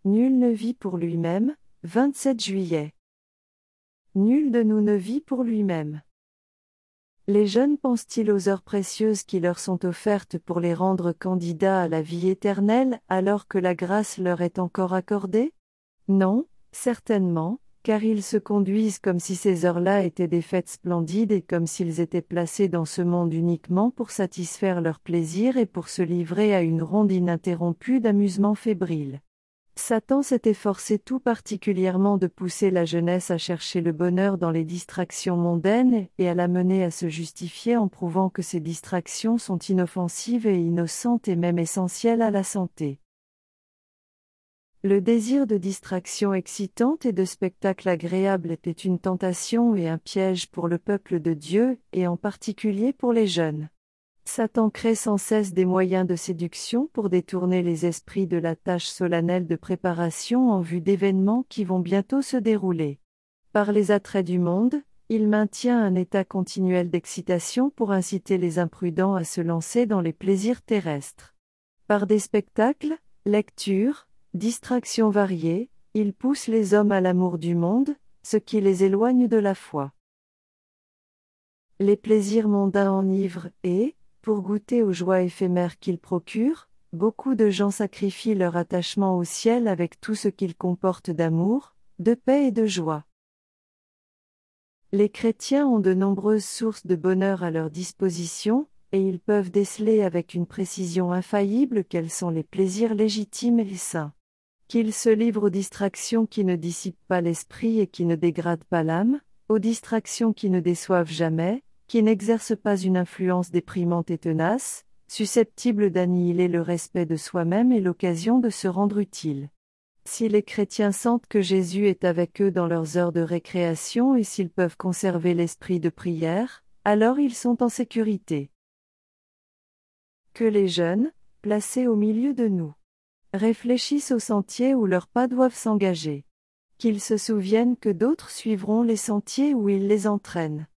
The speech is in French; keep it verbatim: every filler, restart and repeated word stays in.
Nul ne vit pour lui-même. vingt-sept juillet. Nul de nous ne vit pour lui-même. Les jeunes pensent-ils aux heures précieuses qui leur sont offertes pour les rendre candidats à la vie éternelle, alors que la grâce leur est encore accordée? Non, certainement, car ils se conduisent comme si ces heures-là étaient des fêtes splendides et comme s'ils étaient placés dans ce monde uniquement pour satisfaire leurs plaisirs et pour se livrer à une ronde ininterrompue d'amusements fébriles. Satan s'est efforcé tout particulièrement de pousser la jeunesse à chercher le bonheur dans les distractions mondaines et à la mener à se justifier en prouvant que ces distractions sont inoffensives et innocentes et même essentielles à la santé. Le désir de distraction excitante et de spectacle agréable était une tentation et un piège pour le peuple de Dieu, et en particulier pour les jeunes. Satan crée sans cesse des moyens de séduction pour détourner les esprits de la tâche solennelle de préparation en vue d'événements qui vont bientôt se dérouler. Par les attraits du monde, il maintient un état continuel d'excitation pour inciter les imprudents à se lancer dans les plaisirs terrestres. Par des spectacles, lectures, distractions variées, il pousse les hommes à l'amour du monde, ce qui les éloigne de la foi. Les plaisirs mondains enivrent et, pour goûter aux joies éphémères qu'ils procurent, beaucoup de gens sacrifient leur attachement au ciel avec tout ce qu'il comporte d'amour, de paix et de joie. Les chrétiens ont de nombreuses sources de bonheur à leur disposition, et ils peuvent déceler avec une précision infaillible quels sont les plaisirs légitimes et sains. Qu'ils se livrent aux distractions qui ne dissipent pas l'esprit et qui ne dégradent pas l'âme, aux distractions qui ne déçoivent jamais, qui n'exercent pas une influence déprimante et tenace, susceptible d'annihiler le respect de soi-même et l'occasion de se rendre utile. Si les chrétiens sentent que Jésus est avec eux dans leurs heures de récréation et s'ils peuvent conserver l'esprit de prière, alors ils sont en sécurité. Que les jeunes, placés au milieu de nous, réfléchissent au sentier où leurs pas doivent s'engager. Qu'ils se souviennent que d'autres suivront les sentiers où ils les entraînent.